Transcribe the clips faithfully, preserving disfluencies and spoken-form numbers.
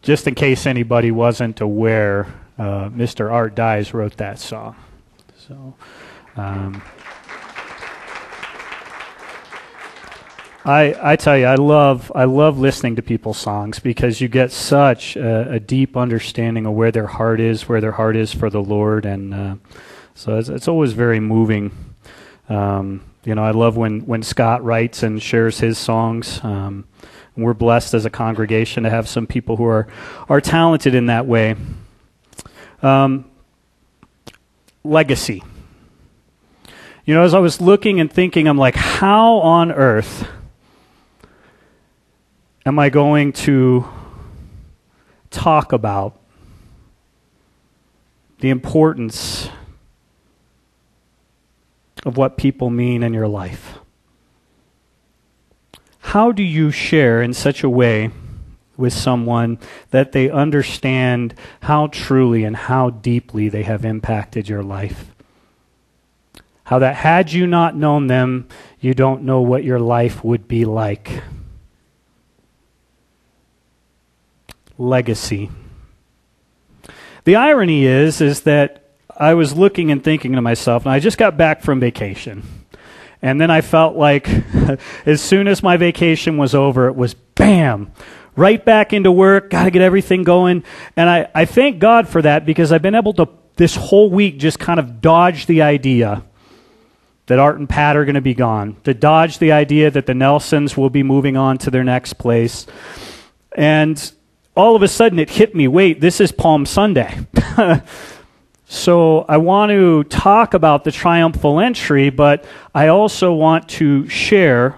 just in case anybody wasn't aware, uh, Mister Art Dies wrote that song. So, um, I I tell you, I love I love listening to people's songs because you get such a, a deep understanding of where their heart is, where their heart is for the Lord, and uh, so it's, it's always very moving. Um, you know, I love when, when Scott writes and shares his songs. Um, we're blessed as a congregation to have some people who are are talented in that way. Um, legacy. You know, as I was looking and thinking, I'm like, how on earth am I going to talk about the importance of what people mean in your life? How do you share in such a way with someone that they understand how truly and how deeply they have impacted your life? How that had you not known them, you don't know what your life would be like. Legacy. The irony is, is that I was looking and thinking to myself, and I just got back from vacation. And then I felt like as soon as my vacation was over, it was bam, right back into work, got to get everything going. And I, I thank God for that because I've been able to, this whole week, just kind of dodge the idea that Art and Pat are going to be gone, to dodge the idea that the Nelsons will be moving on to their next place. And all of a sudden it hit me, wait, this is Palm Sunday. So I want to talk about the triumphal entry, but I also want to share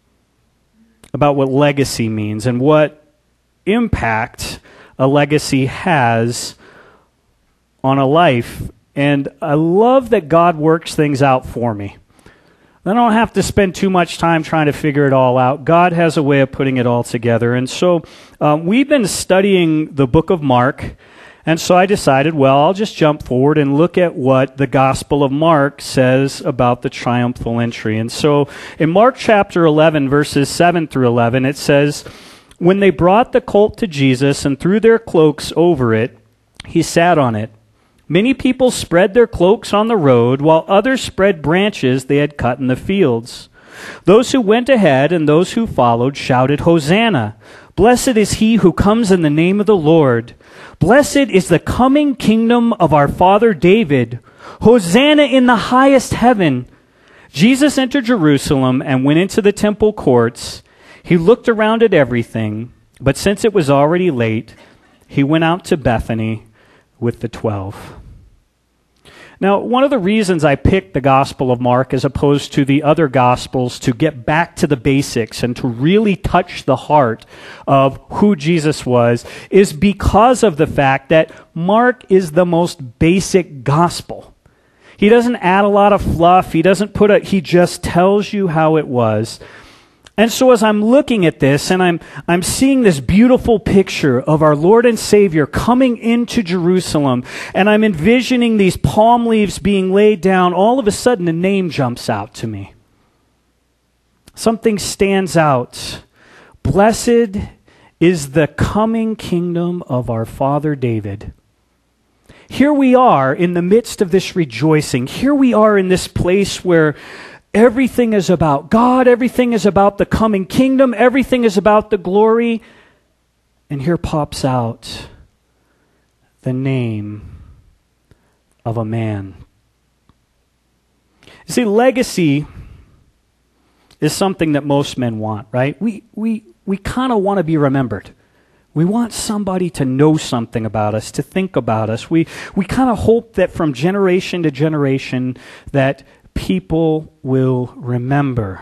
about what legacy means and what impact a legacy has on a life. And I love that God works things out for me. I don't have to spend too much time trying to figure it all out. God has a way of putting it all together. And so um, we've been studying the book of Mark. And so I decided, well, I'll just jump forward and look at what the Gospel of Mark says about the triumphal entry. And so in Mark chapter eleven, verses seven through eleven, it says, "When they brought the colt to Jesus and threw their cloaks over it, he sat on it. Many people spread their cloaks on the road, while others spread branches they had cut in the fields. Those who went ahead and those who followed shouted, 'Hosanna! Blessed is he who comes in the name of the Lord. Blessed is the coming kingdom of our father David. Hosanna in the highest heaven.' Jesus entered Jerusalem and went into the temple courts. He looked around at everything, but since it was already late, he went out to Bethany with the twelve." Now, one of the reasons I picked the Gospel of Mark as opposed to the other Gospels to get back to the basics and to really touch the heart of who Jesus was is because of the fact that Mark is the most basic Gospel. He doesn't add a lot of fluff. He doesn't put a, he just tells you how it was. And so as I'm looking at this and I'm I'm seeing this beautiful picture of our Lord and Savior coming into Jerusalem, and I'm envisioning these palm leaves being laid down, all of a sudden a name jumps out to me. Something stands out. Blessed is the coming kingdom of our father David. Here we are in the midst of this rejoicing. Here we are in this place where everything is about God. Everything is about the coming kingdom. Everything is about the glory. And here pops out the name of a man. You see, legacy is something that most men want, right? We we we kind of want to be remembered. We want somebody to know something about us, to think about us. We we kind of hope that from generation to generation that people will remember.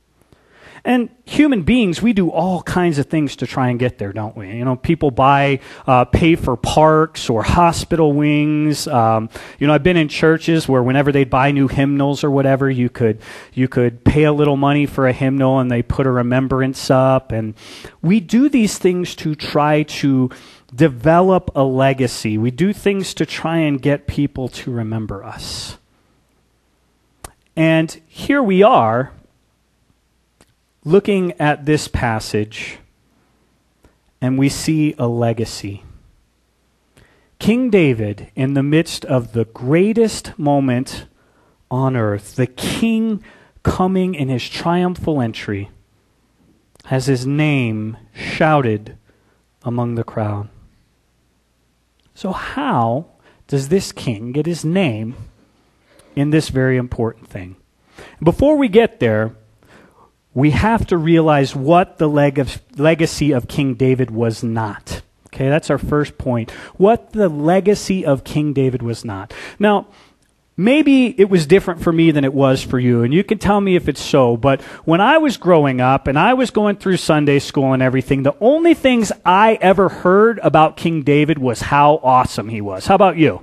And human beings, we do all kinds of things to try and get there, don't we? You know, people buy, uh, pay for parks or hospital wings. Um, you know, I've been in churches where whenever they'd buy new hymnals or whatever, you could you could pay a little money for a hymnal and they put a remembrance up. And we do these things to try to develop a legacy. We do things to try and get people to remember us. And here we are, looking at this passage, and we see a legacy. King David, in the midst of the greatest moment on earth, the king coming in his triumphal entry, has his name shouted among the crowd. So how does this king get his name in this very important thing? Before we get there, we have to realize what the leg of, legacy of King David was not. Okay, that's our first point. What the legacy of King David was not. Now, maybe it was different for me than it was for you, and you can tell me if it's so, but when I was growing up and I was going through Sunday school and everything, the only things I ever heard about King David was how awesome he was. How about you?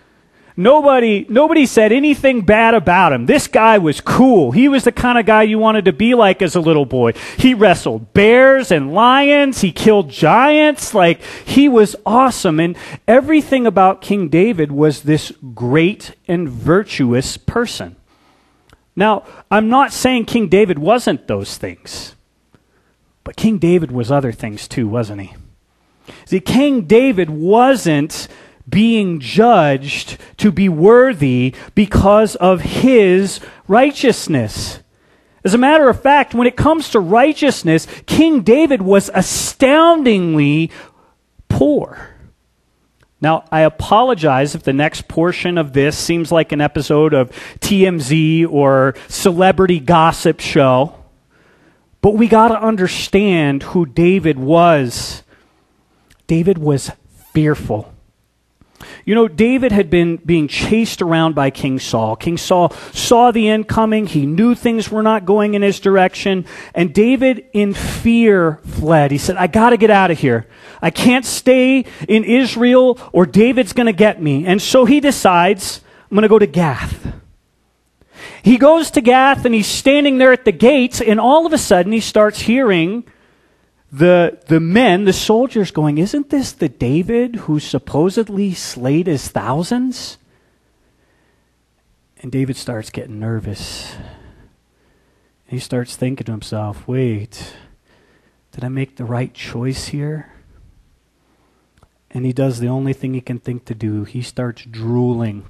Nobody, nobody said anything bad about him. This guy was cool. He was the kind of guy you wanted to be like as a little boy. He wrestled bears and lions. He killed giants. Like, he was awesome. And everything about King David was this great and virtuous person. Now, I'm not saying King David wasn't those things, but King David was other things too, wasn't he? See, King David wasn't being judged to be worthy because of his righteousness. As a matter of fact, when it comes to righteousness, King David was astoundingly poor. Now, I apologize if the next portion of this seems like an episode of T M Z or celebrity gossip show, but we got to understand who David was. David was fearful. You know, David had been being chased around by King Saul. King Saul saw the end coming. He knew things were not going in his direction. And David, in fear, fled. He said, I got to get out of here. I can't stay in Israel or David's going to get me. And so he decides, I'm going to go to Gath. He goes to Gath and he's standing there at the gates, and all of a sudden he starts hearing The the men, the soldiers going, isn't this the David who supposedly slayed his thousands? And David starts getting nervous. He starts thinking to himself, wait, did I make the right choice here? And he does the only thing he can think to do. He starts drooling.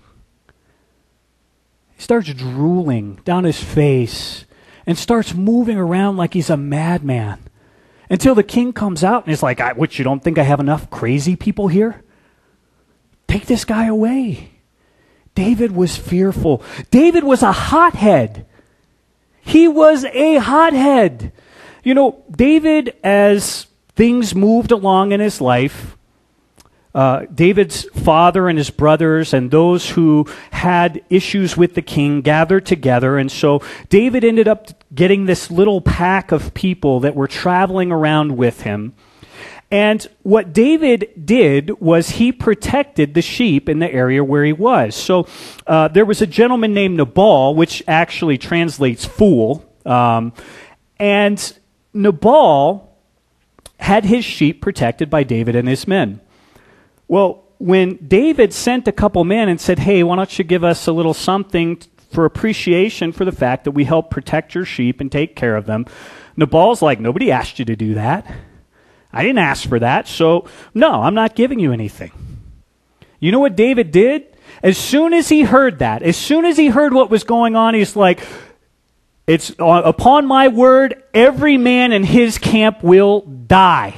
He starts drooling down his face and starts moving around like he's a madman. Until the king comes out and is like, I, what, you don't think I have enough crazy people here? Take this guy away. David was fearful. David was a hothead. He was a hothead. You know, David, as things moved along in his life, uh, David's father and his brothers and those who had issues with the king gathered together. And so David ended up getting this little pack of people that were traveling around with him. And what David did was he protected the sheep in the area where he was. So uh, there was a gentleman named Nabal, which actually translates fool. Um, and Nabal had his sheep protected by David and his men. Well, when David sent a couple men and said, hey, why don't you give us a little something for appreciation for the fact that we help protect your sheep and take care of them, Nabal's like, nobody asked you to do that. I didn't ask for that, so no, I'm not giving you anything. You know what David did? As soon as he heard that, as soon as he heard what was going on, he's like, it's upon my word, every man in his camp will die.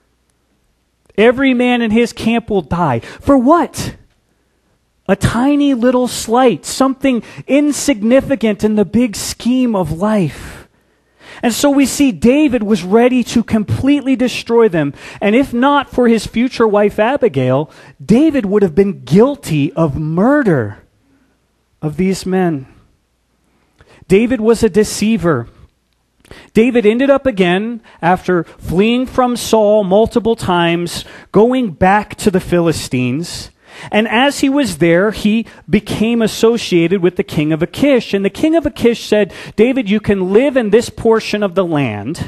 Every man in his camp will die. For what? A tiny little slight, something insignificant in the big scheme of life. And so we see David was ready to completely destroy them. And if not for his future wife Abigail, David would have been guilty of murder of these men. David was a deceiver. David ended up again, after fleeing from Saul multiple times, going back to the Philistines. And as he was there, he became associated with the king of Achish. And the king of Achish said, David, you can live in this portion of the land,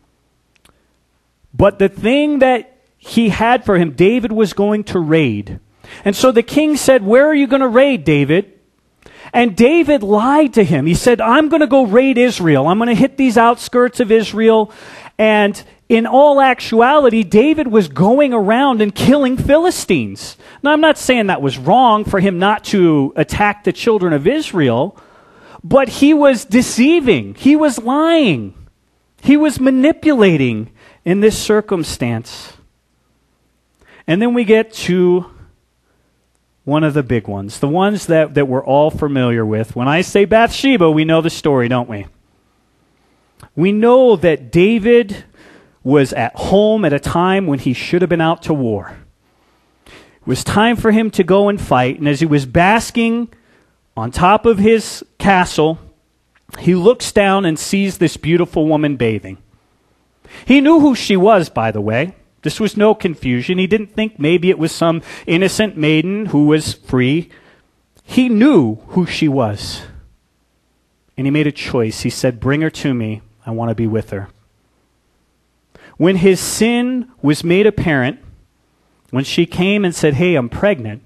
but the thing that he had for him, David was going to raid. And so the king said, where are you going to raid, David? And David lied to him. He said, I'm going to go raid Israel. I'm going to hit these outskirts of Israel. And in all actuality, David was going around and killing Philistines. Now, I'm not saying that was wrong for him not to attack the children of Israel, but he was deceiving. He was lying. He was manipulating in this circumstance. And then we get to one of the big ones, the ones that, that we're all familiar with. When I say Bathsheba, we know the story, don't we? We know that David was at home at a time when he should have been out to war. It was time for him to go and fight, and as he was basking on top of his castle, he looks down and sees this beautiful woman bathing. He knew who she was, by the way. This was no confusion. He didn't think maybe it was some innocent maiden who was free. He knew who she was. And he made a choice. He said, "Bring her to me. I want to be with her." When his sin was made apparent, when she came and said, "Hey, I'm pregnant,"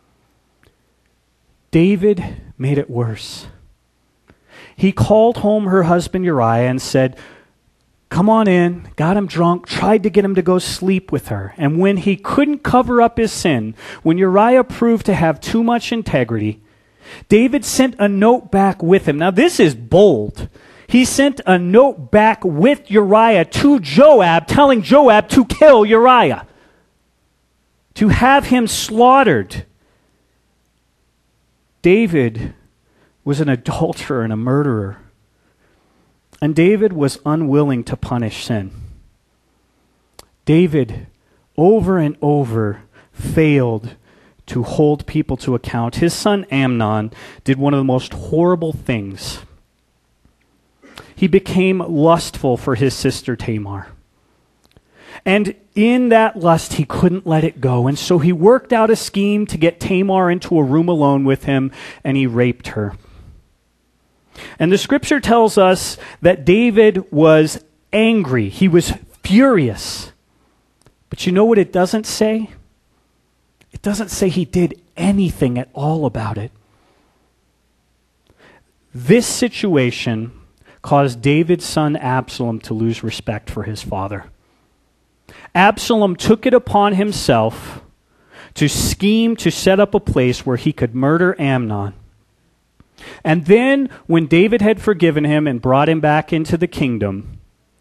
David made it worse. He called home her husband Uriah and said, "Come on in," got him drunk, tried to get him to go sleep with her. And when he couldn't cover up his sin, when Uriah proved to have too much integrity, David sent a note back with him. Now this is bold. He sent a note back with Uriah to Joab, telling Joab to kill Uriah, to have him slaughtered. David was an adulterer and a murderer. And David was unwilling to punish sin. David, over and over, failed to hold people to account. His son Amnon did one of the most horrible things. He became lustful for his sister Tamar. And in that lust, he couldn't let it go. And so he worked out a scheme to get Tamar into a room alone with him, and he raped her. And the scripture tells us that David was angry. He was furious. But you know what it doesn't say? It doesn't say he did anything at all about it. This situation caused David's son Absalom to lose respect for his father. Absalom took it upon himself to scheme to set up a place where he could murder Amnon. And then, when David had forgiven him and brought him back into the kingdom,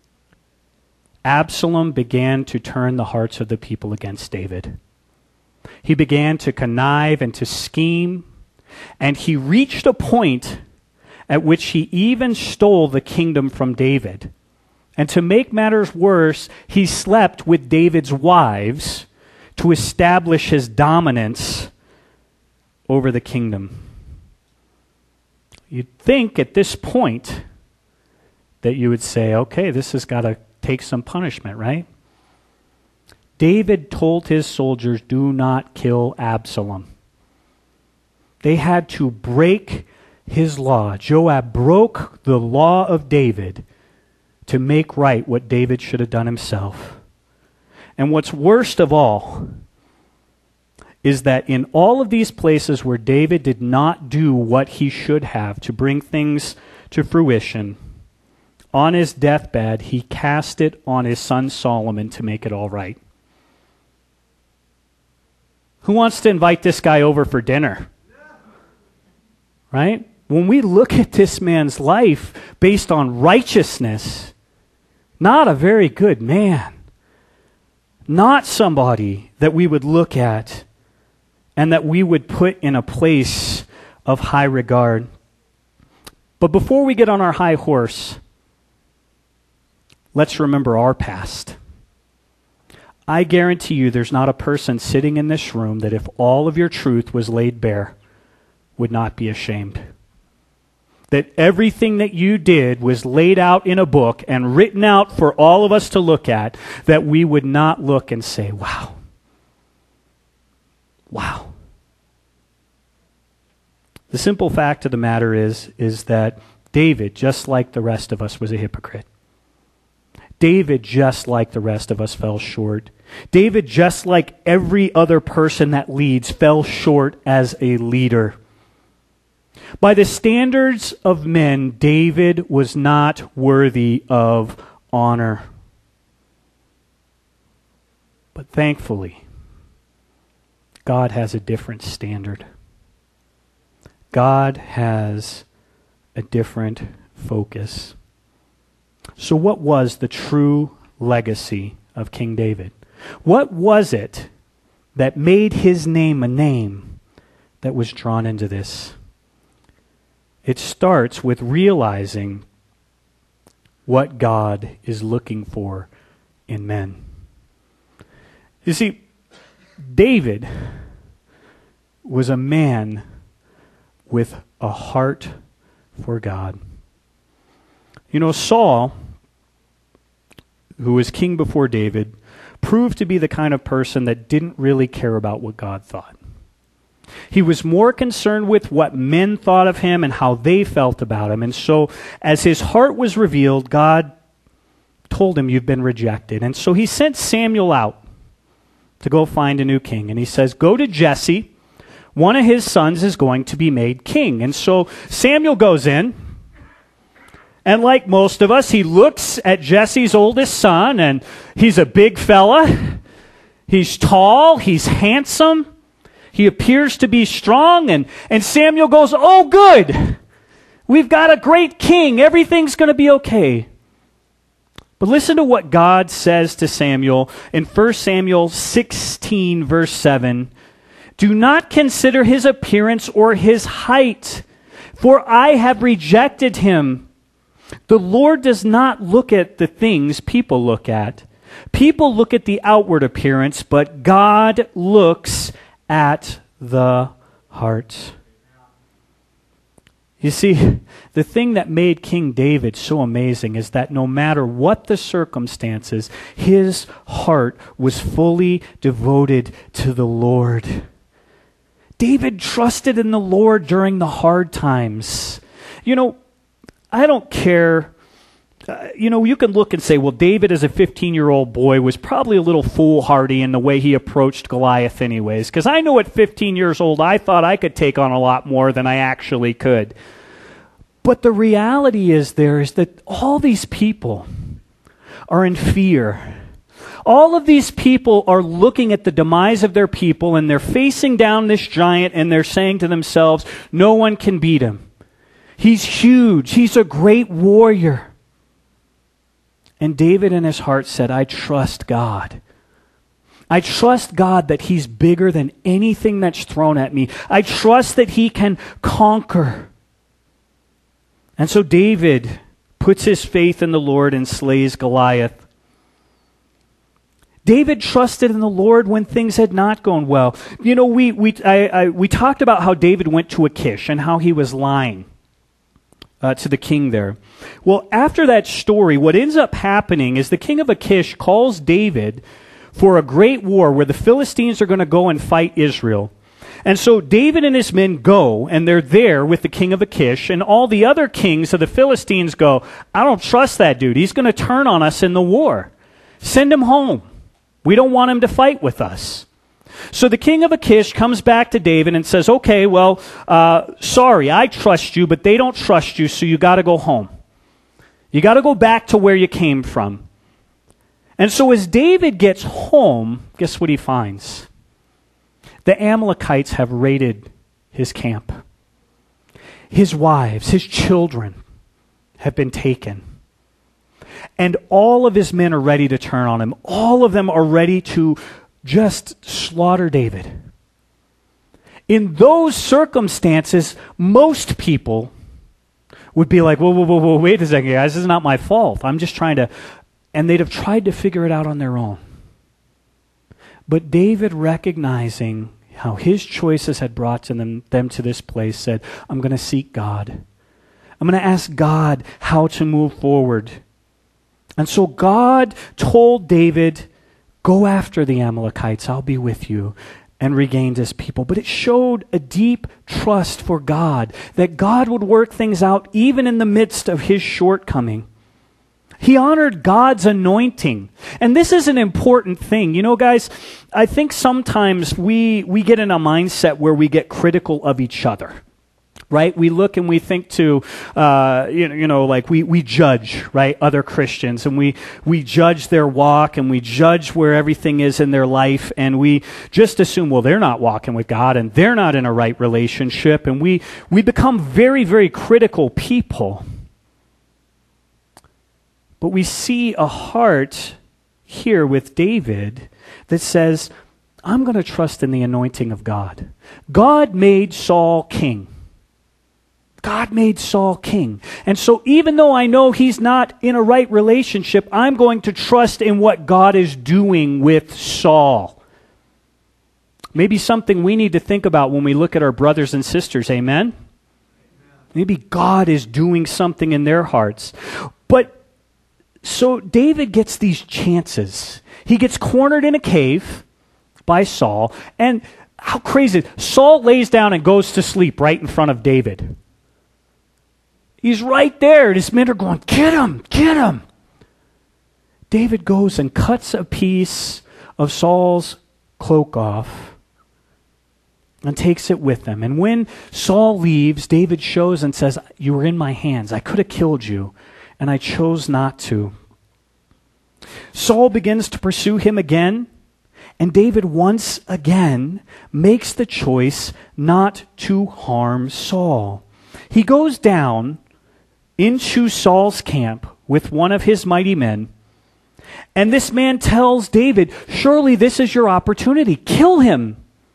Absalom began to turn the hearts of the people against David. He began to connive and to scheme, and he reached a point at which he even stole the kingdom from David. And to make matters worse, he slept with David's wives to establish his dominance over the kingdom. You'd think at this point that you would say, okay, this has got to take some punishment, right? David told his soldiers, "Do not kill Absalom." They had to break his law. Joab broke the law of David to make right what David should have done himself. And what's worst of all is that in all of these places where David did not do what he should have to bring things to fruition, on his deathbed, he cast it on his son Solomon to make it all right. Who wants to invite this guy over for dinner? Right? When we look at this man's life based on righteousness, not a very good man. Not somebody that we would look at and that we would put in a place of high regard. But before we get on our high horse, let's remember our past. I guarantee you there's not a person sitting in this room that if all of your truth was laid bare, would not be ashamed. That everything that you did was laid out in a book and written out for all of us to look at, that we would not look and say, wow. Wow. The simple fact of the matter is, is that David, just like the rest of us, was a hypocrite. David, just like the rest of us, fell short. David, just like every other person that leads, fell short as a leader. By the standards of men, David was not worthy of honor. But thankfully, God has a different standard. God has a different focus. So what was the true legacy of King David? What was it that made his name a name that was drawn into this? It starts with realizing what God is looking for in men. You see, David was a man with a heart for God. You know, Saul, who was king before David, proved to be the kind of person that didn't really care about what God thought. He was more concerned with what men thought of him and how they felt about him. And so, as his heart was revealed, God told him, "You've been rejected." And so he sent Samuel out to go find a new king. And he says, "Go to Jesse. One of his sons is going to be made king." And so Samuel goes in, and like most of us, he looks at Jesse's oldest son, and he's a big fella. He's tall, he's handsome, he appears to be strong, and, and Samuel goes, "Oh, good! We've got a great king. Everything's going to be okay." But listen to what God says to Samuel in First Samuel sixteen, verse seven. "Do not consider his appearance or his height, for I have rejected him. The Lord does not look at the things people look at. People look at the outward appearance, but God looks at the heart." You see, the thing that made King David so amazing is that no matter what the circumstances, his heart was fully devoted to the Lord. David trusted in the Lord during the hard times. You know, I don't care. Uh, you know, you can look and say, well, David as a fifteen-year-old boy was probably a little foolhardy in the way he approached Goliath anyways. Because I know at fifteen years old, I thought I could take on a lot more than I actually could. But the reality is there is that all these people are in fear. All of these people are looking at the demise of their people, and they're facing down this giant, and they're saying to themselves, no one can beat him. He's huge. He's a great warrior. And David in his heart said, I trust God. I trust God that he's bigger than anything that's thrown at me. I trust that he can conquer. And so David puts his faith in the Lord and slays Goliath. David trusted in the Lord when things had not gone well. You know, we we I, I, we talked about how David went to Achish and how he was lying uh, to the king there. Well, after that story, what ends up happening is the king of Achish calls David for a great war where the Philistines are going to go and fight Israel. And so David and his men go, and they're there with the king of Achish, and all the other kings of the Philistines go, I don't trust that dude. He's going to turn on us in the war. Send him home. We don't want him to fight with us. So the king of Achish comes back to David and says, okay, well, uh, sorry, I trust you, but they don't trust you, so you got to go home. You got to go back to where you came from. And so as David gets home, guess what he finds? The Amalekites have raided his camp. His wives, his children have been taken. And all of his men are ready to turn on him. All of them are ready to just slaughter David. In those circumstances, most people would be like, whoa, whoa, whoa, whoa, wait a second, guys, this is not my fault. I'm just trying to... And they'd have tried to figure it out on their own. But David, recognizing how his choices had brought to them, them to this place, said, I'm going to seek God. I'm going to ask God how to move forward. And so God told David, go after the Amalekites, I'll be with you, and regained his people. But it showed a deep trust for God, that God would work things out even in the midst of his shortcoming. He honored God's anointing. And this is an important thing. You know, guys, I think sometimes we, we get in a mindset where we get critical of each other. right? We look and we think to, uh, you know, you know, like we, we judge, right, other Christians, and we, we judge their walk, and we judge where everything is in their life, and we just assume, well, they're not walking with God, and they're not in a right relationship, and we, we become very, very critical people. But we see a heart here with David that says, I'm going to trust in the anointing of God. God made Saul king. God made Saul king. And so even though I know he's not in a right relationship, I'm going to trust in what God is doing with Saul. Maybe something we need to think about when we look at our brothers and sisters, amen? Maybe God is doing something in their hearts. But so David gets these chances. He gets cornered in a cave by Saul, and how crazy. Saul lays down and goes to sleep right in front of David. He's right there, and his men are going, get him, get him. David goes and cuts a piece of Saul's cloak off and takes it with him. And when Saul leaves, David shows and says, you were in my hands. I could have killed you, and I chose not to. Saul begins to pursue him again, and David once again makes the choice not to harm Saul. He goes down into Saul's camp with one of his mighty men, and this man tells David, surely this is your opportunity. Kill him.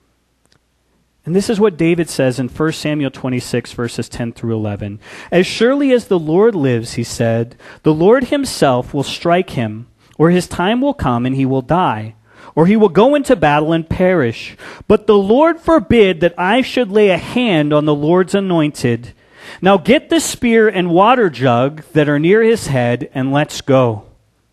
And this is what David says in First Samuel twenty-six, verses ten through eleven. As surely as the Lord lives, he said, the Lord himself will strike him, or his time will come and he will die, or he will go into battle and perish. But the Lord forbid that I should lay a hand on the Lord's anointed. Now get the spear and water jug that are near his head, and let's go.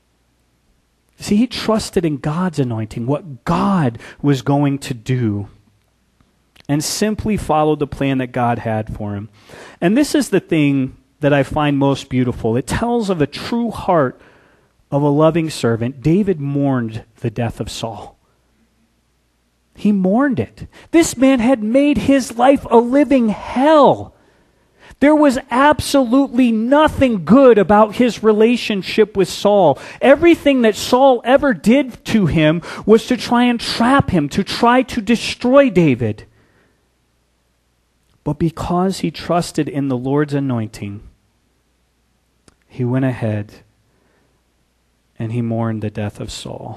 See, he trusted in God's anointing, what God was going to do, and simply followed the plan that God had for him. And this is the thing that I find most beautiful. It tells of a true heart of a loving servant. David mourned the death of Saul. He mourned it. This man had made his life a living hell. There was absolutely nothing good about his relationship with Saul. Everything that Saul ever did to him was to try and trap him, to try to destroy David. But because he trusted in the Lord's anointing, he went ahead and he mourned the death of Saul.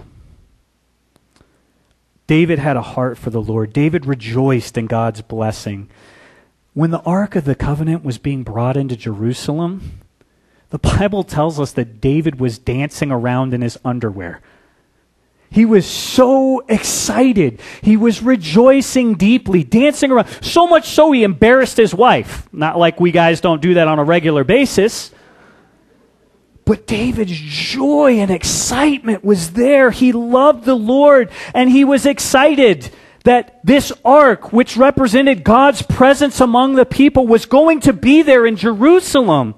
David had a heart for the Lord. David rejoiced in God's blessing. When the Ark of the Covenant was being brought into Jerusalem, the Bible tells us that David was dancing around in his underwear. He was so excited. He was rejoicing deeply, dancing around. So much so he embarrassed his wife. Not like we guys don't do that on a regular basis. But David's joy and excitement was there. He loved the Lord, and he was excited that this ark, which represented God's presence among the people, was going to be there in Jerusalem.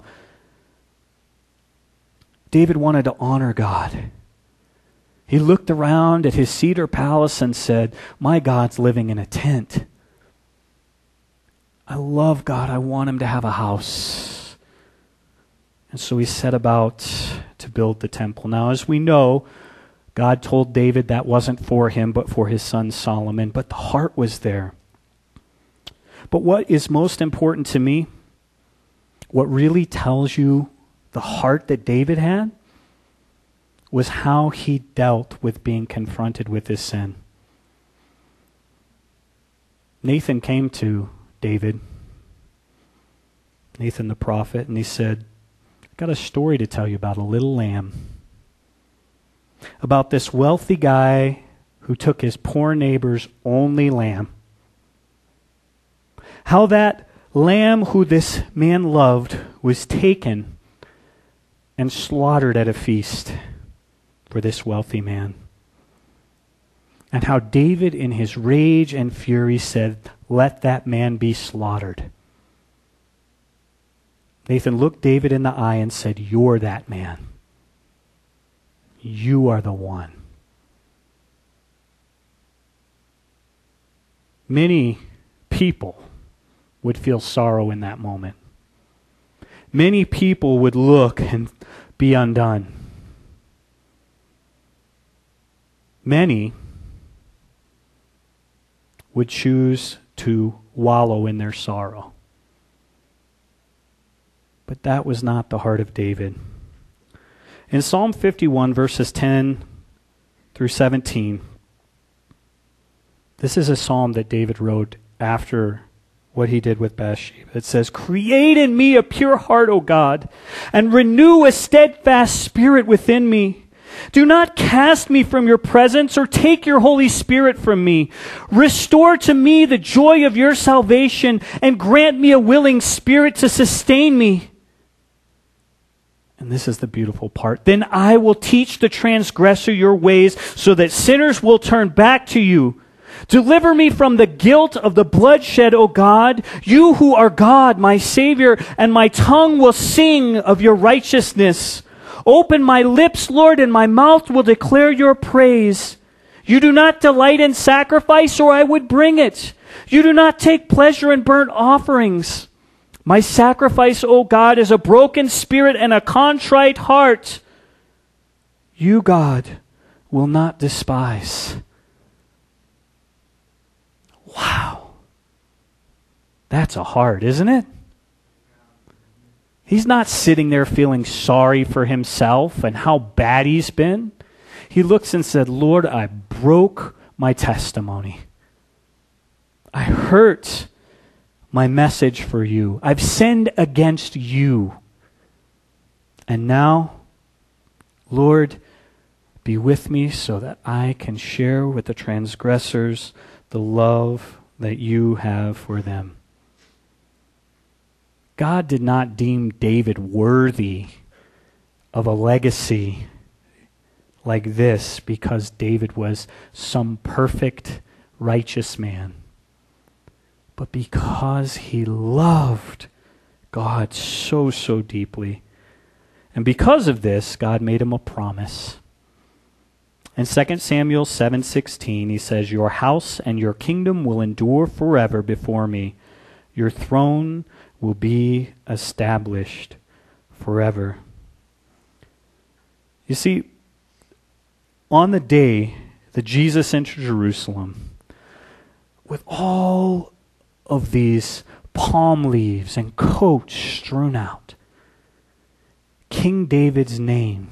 David wanted to honor God. He looked around at his cedar palace and said, my God's living in a tent. I love God. I want him to have a house. And so he set about to build the temple. Now, as we know, God told David that wasn't for him, but for his son Solomon. But the heart was there. But what is most important to me, what really tells you the heart that David had, was how he dealt with being confronted with his sin. Nathan came to David, Nathan the prophet, and he said, I've got a story to tell you about a little lamb. About this wealthy guy who took his poor neighbor's only lamb. How that lamb who this man loved was taken and slaughtered at a feast for this wealthy man. And how David in his rage and fury said, let that man be slaughtered. Nathan looked David in the eye and said, you're that man. You are the one. Many people would feel sorrow in that moment. Many people would look and be undone. Many would choose to wallow in their sorrow. But that was not the heart of David. In Psalm fifty-one, verses ten through seventeen, this is a psalm that David wrote after what he did with Bathsheba. It says, "Create in me a pure heart, O God, and renew a steadfast spirit within me. Do not cast me from your presence or take your Holy Spirit from me. Restore to me the joy of your salvation and grant me a willing spirit to sustain me." And this is the beautiful part. "Then I will teach the transgressor your ways so that sinners will turn back to you. Deliver me from the guilt of the bloodshed, O God, you who are God, my Savior, and my tongue will sing of your righteousness. Open my lips, Lord, and my mouth will declare your praise. You do not delight in sacrifice, or I would bring it. You do not take pleasure in burnt offerings. My sacrifice, O God, is a broken spirit and a contrite heart. You, God, will not despise." Wow. That's a heart, isn't it? He's not sitting there feeling sorry for himself and how bad he's been. He looks and said, "Lord, I broke my testimony. I hurt my message for you. I've sinned against you. And now, Lord, be with me so that I can share with the transgressors the love that you have for them." God did not deem David worthy of a legacy like this because David was some perfect, righteous man, but because he loved God so, so deeply. And because of this, God made him a promise. In Second Samuel seven sixteen, he says, "Your house and your kingdom will endure forever before me. Your throne will be established forever." You see, on the day that Jesus entered Jerusalem, with all of these palm leaves and coats strewn out, King David's name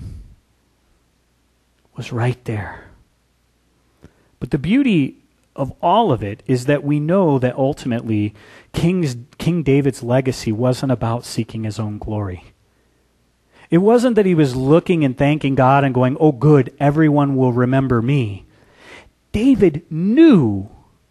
was right there. But the beauty of all of it is that we know that ultimately King's, King David's legacy wasn't about seeking his own glory. It wasn't that he was looking and thanking God and going, "Oh good, everyone will remember me." David knew,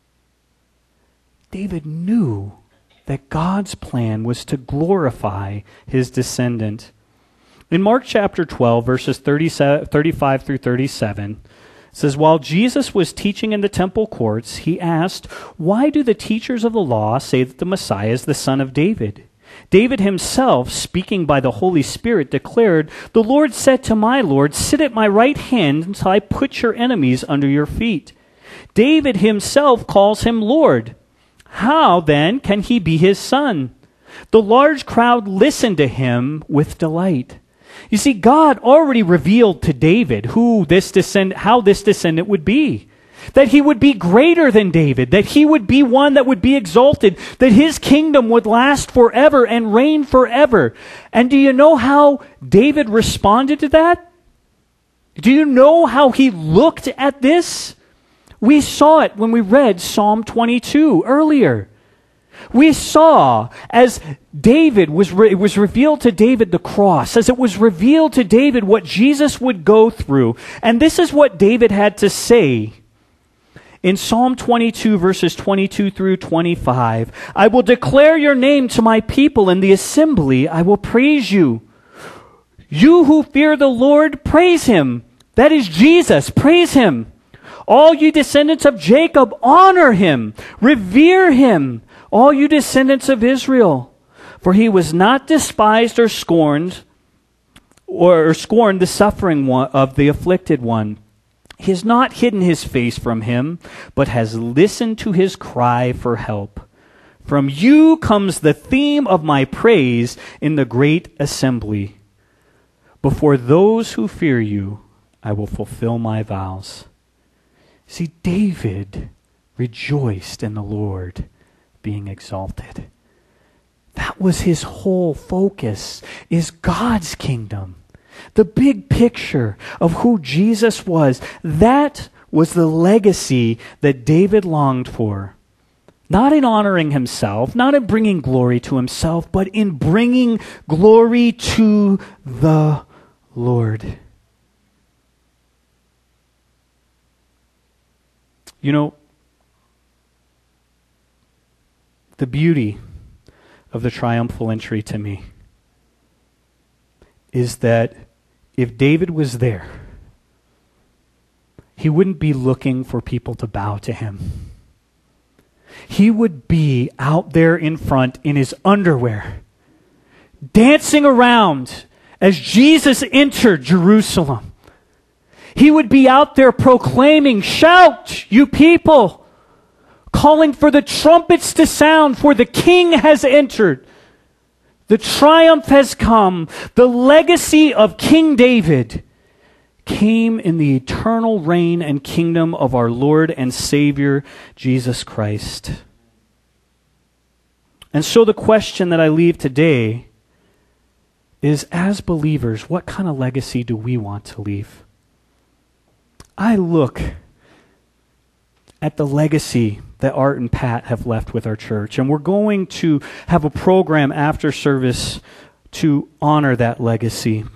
David knew that God's plan was to glorify his descendant. In Mark chapter twelve, verses thirty-five through thirty-seven, it says, "While Jesus was teaching in the temple courts, he asked, 'Why do the teachers of the law say that the Messiah is the son of David?' David himself, speaking by the Holy Spirit, declared, 'The Lord said to my Lord, sit at my right hand until I put your enemies under your feet.' David himself calls him Lord. How, then, can he be his son?" The large crowd listened to him with delight. You see, God already revealed to David who this descend, how this descendant would be. That he would be greater than David. That he would be one that would be exalted. That his kingdom would last forever and reign forever. And do you know how David responded to that? Do you know how he looked at this? We saw it when we read Psalm twenty-two earlier. We saw as David was, re- it was revealed to David the cross, as it was revealed to David what Jesus would go through. And this is what David had to say in Psalm twenty-two, verses twenty-two through twenty-five. "I will declare your name to my people in the assembly. I will praise you. You who fear the Lord, praise him." That is Jesus. Praise him. "All you descendants of Jacob, honor him. Revere him. All you descendants of Israel. For he was not despised or scorned, or, or scorned the suffering one of the afflicted one. He has not hidden his face from him, but has listened to his cry for help. From you comes the theme of my praise in the great assembly. Before those who fear you, I will fulfill my vows. See, David rejoiced in the Lord being exalted. That was his whole focus, is God's kingdom. The big picture of who Jesus was, that was the legacy that David longed for. Not in honoring himself, not in bringing glory to himself, but in bringing glory to the Lord. You know, the beauty of the triumphal entry to me is that if David was there, he wouldn't be looking for people to bow to him. He would be out there in front in his underwear, dancing around as Jesus entered Jerusalem. He would be out there proclaiming, "Shout, you people!" calling for the trumpets to sound, for the King has entered. The triumph has come. The legacy of King David came in the eternal reign and kingdom of our Lord and Savior, Jesus Christ. And so the question that I leave today is, as believers, what kind of legacy do we want to leave? I look at the legacy that Art and Pat have left with our church, and we're going to have a program after service to honor that legacy.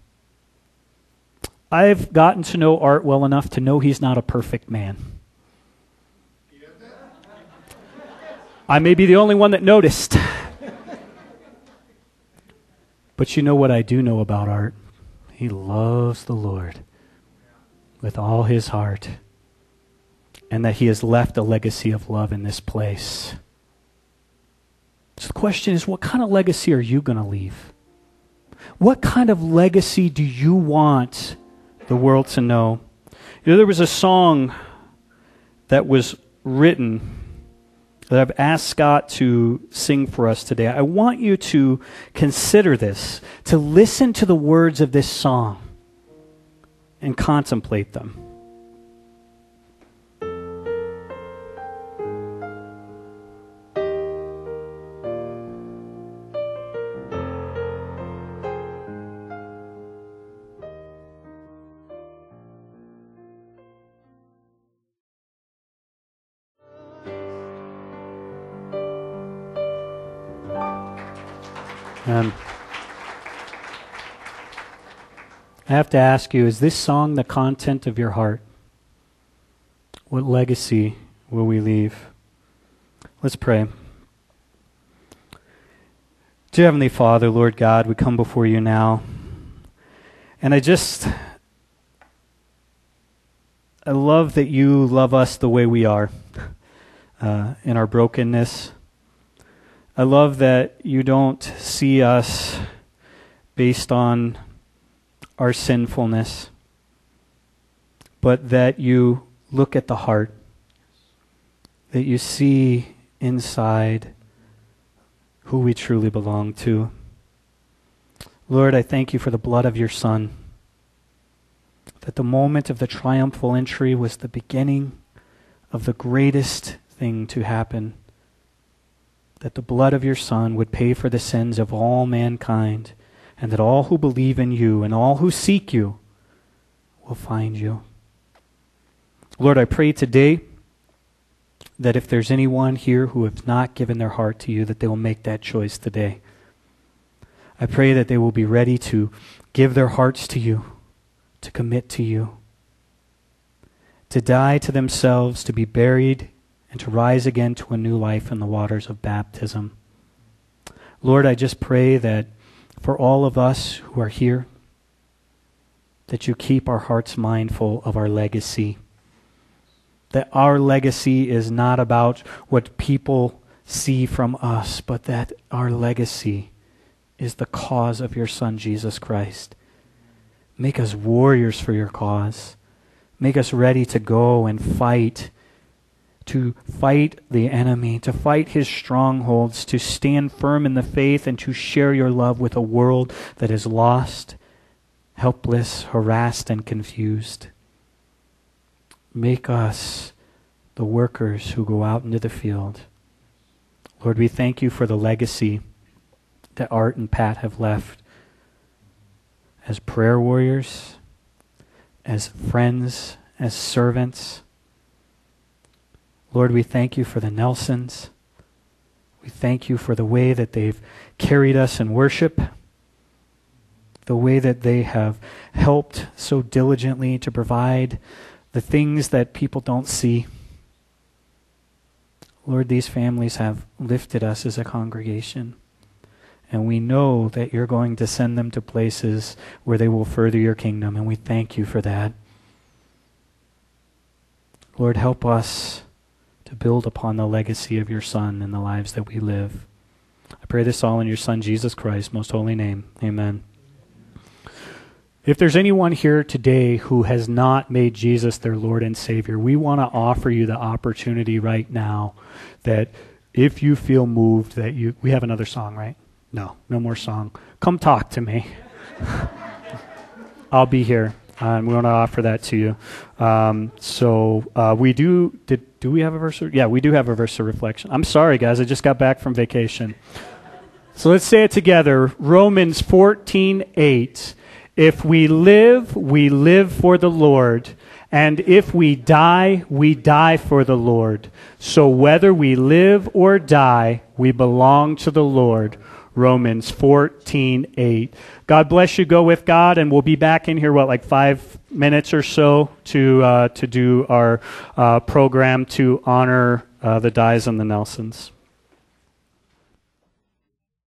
I've gotten to know Art well enough to know he's not a perfect man. I may be the only one that noticed. But you know what I do know about Art? He loves the Lord with all his heart, and that he has left a legacy of love in this place. So the question is, what kind of legacy are you going to leave? What kind of legacy do you want the world to know? You know, there was a song that was written that I've asked Scott to sing for us today. I want you to consider this, to listen to the words of this song and contemplate them. Um, I have to ask you, is this song the content of your heart? What legacy will we leave? Let's pray. Dear Heavenly Father, Lord God, we come before you now. And I just, I love that you love us the way we are, uh, in our brokenness. I love that you don't see us based on our sinfulness, but that you look at the heart, that you see inside who we truly belong to. Lord, I thank you for the blood of your Son, that the moment of the triumphal entry was the beginning of the greatest thing to happen, that the blood of your Son would pay for the sins of all mankind, and that all who believe in you and all who seek you will find you. Lord, I pray today that if there's anyone here who has not given their heart to you, that they will make that choice today. I pray that they will be ready to give their hearts to you, to commit to you, to die to themselves, to be buried, and to rise again to a new life in the waters of baptism. Lord, I just pray that for all of us who are here, that you keep our hearts mindful of our legacy. That our legacy is not about what people see from us, but that our legacy is the cause of your Son, Jesus Christ. Make us warriors for your cause. Make us ready to go and fight to fight the enemy, to fight his strongholds, to stand firm in the faith, and to share your love with a world that is lost, helpless, harassed, and confused. Make us the workers who go out into the field. Lord, we thank you for the legacy that Art and Pat have left as prayer warriors, as friends, as servants. Lord, we thank you for the Nelsons. We thank you for the way that they've carried us in worship, the way that they have helped so diligently to provide the things that people don't see. Lord, these families have lifted us as a congregation, and we know that you're going to send them to places where they will further your kingdom, and we thank you for that. Lord, help us to build upon the legacy of your Son in the lives that we live. I pray this all in your Son, Jesus Christ's most holy name. Amen. If there's anyone here today who has not made Jesus their Lord and Savior, we want to offer you the opportunity right now that if you feel moved that you... We have another song, right? No, no more song. Come talk to me. I'll be here. Uh, and we want to offer that to you. Um, so uh, we do... Did do we have a verse? Of, yeah, we do have a verse of reflection. I'm sorry, guys. I just got back from vacation. So let's say it together. Romans fourteen eight. If we live, we live for the Lord. And if we die, we die for the Lord. So whether we live or die, we belong to the Lord. Romans fourteen eight. God bless you. Go with God, and we'll be back in here, what, like five minutes or so to uh, to do our uh, program to honor uh, the Dyes and the Nelsons.